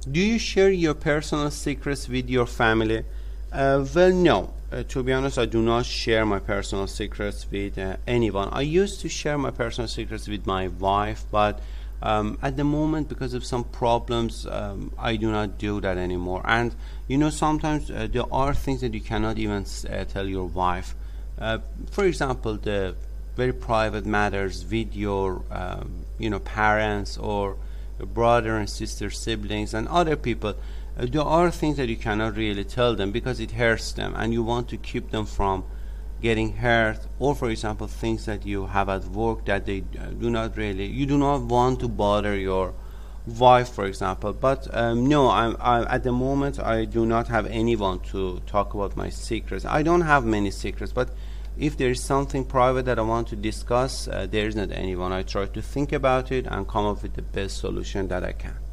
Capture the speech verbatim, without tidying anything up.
Do you share your personal secrets with your family? Uh, well, no. Uh, to be honest, I do not share my personal secrets with uh, anyone. I used to share my personal secrets with my wife, but um, at the moment, because of some problems, um, I do not do that anymore. And you know, sometimes uh, there are things that you cannot even uh, tell your wife. Uh, for example, the very private matters with your, um, you know, parents or your brother and sister, siblings, and other people. Uh, there are things that you cannot really tell them because it hurts them, and you want to keep them from getting hurt. Or, for example, things that you have at work that they uh, do not really, you do not want to bother your wife, for example. But um, no, I'm, I, at the moment, I do not have anyone to talk about my secrets. I don't have many secrets, but if there is something private that I want to discuss, uh, there is not anyone. I try to think about it and come up with the best solution that I can.